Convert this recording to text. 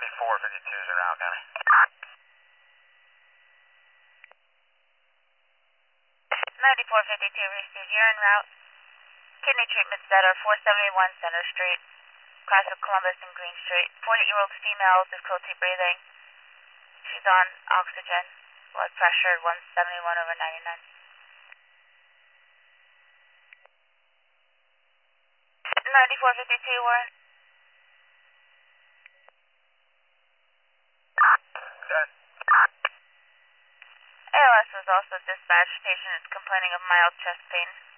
9452 is around, County. 9452 received. You're en route. Kidney treatment center, 471 Center Street, cross of Columbus and Green Street. 40-year-old female, difficulty breathing. She's on oxygen. Blood pressure 171/99. 9452, Warren. Okay. ALS was also dispatched. Patient is complaining of mild chest pain.